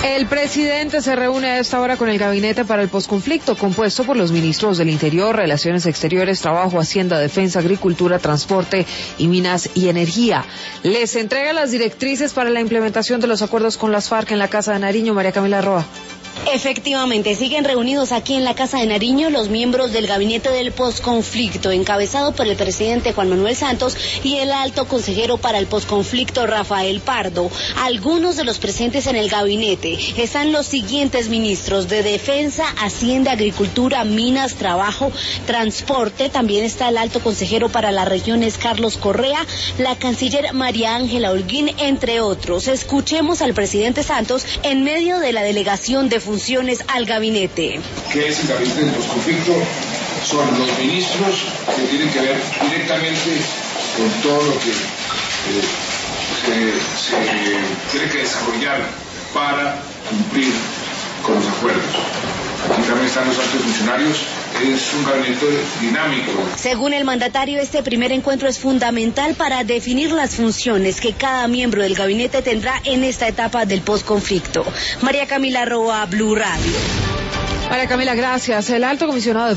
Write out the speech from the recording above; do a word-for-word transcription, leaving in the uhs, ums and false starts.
El presidente se reúne a esta hora con el gabinete para el posconflicto, compuesto por los ministros del Interior, Relaciones Exteriores, Trabajo, Hacienda, Defensa, Agricultura, Transporte y Minas y Energía. Les entrega las directrices para la implementación de los acuerdos con las FARC en la Casa de Nariño. María Camila Roa. Efectivamente, siguen reunidos aquí en la Casa de Nariño los miembros del gabinete del posconflicto, encabezado por el presidente Juan Manuel Santos y el alto consejero para el posconflicto Rafael Pardo. Algunos de los presentes en el gabinete están los siguientes ministros de Defensa, Hacienda, Agricultura, Minas, Trabajo, Transporte. También está el alto consejero para las regiones Carlos Correa, la canciller María Ángela Holguín, entre otros. Escuchemos al presidente Santos en medio de la delegación de funciones al gabinete. ¿Qué es el gabinete del posconflicto? Son los ministros que tienen que ver directamente con todo lo que eh, se, se tiene que desarrollar para cumplir con los acuerdos. Aquí también están los altos funcionarios. Es un gabinete dinámico. Según el mandatario, este primer encuentro es fundamental para definir las funciones que cada miembro del gabinete tendrá en esta etapa del posconflicto. María Camila Roa, Blue Radio. María Camila, gracias. El alto comisionado de